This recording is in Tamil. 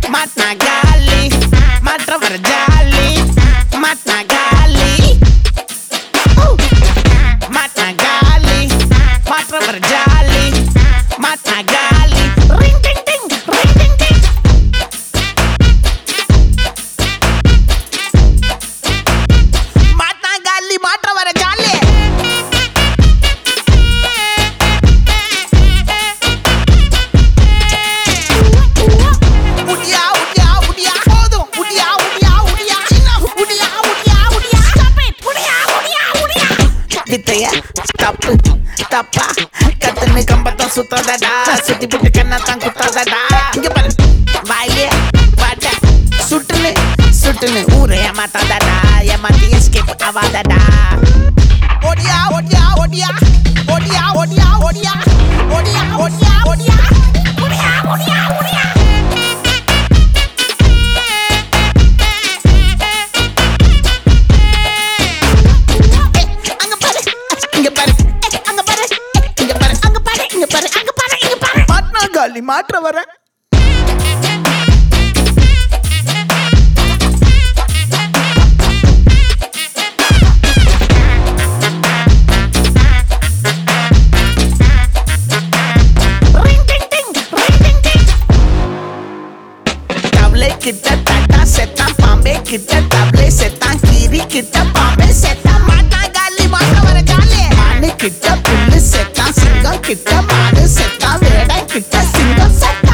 Matna gali, matra varjali, matna gali, matna gali, matra varjali, matna gali, ring ding ding, ring ding ding. Matna gali, matra varjali. வித்தையா தப்பு தப்பா கத்துன்னு கம்பத்தான் சுத்தாதடா சுத்தி புட்டு கண்ணத்தான் குத்தாதடா இங்க பாரு வாயிலே பாட்ட சுட்டுன்னு ஊரை ஏமாத்தாதடா ஏமாத்தி எஸ்கேப் ஆவாதடா ஓடியா ஓடியா ஓடியா ஓடியா ஓடியா ஓடியா ஓடியா ஓடியா ஓடியா ஓடியா ஓடியா ஓடியா காலி மாற்ற வர தவளை கிட்ட தட்டா செத்தான் பாம்பே கிட்ட தவளை செத்தான் கீரி கிட்ட பாம்பே செத்தான் மாட்டா காலி மாற்ற வர காலி மானு கிட்ட புல்லு செத்தான் சிங்கம் கிட்ட மாடு செத்தான் வேடை கிட்ட சிங்கம் செத்தான்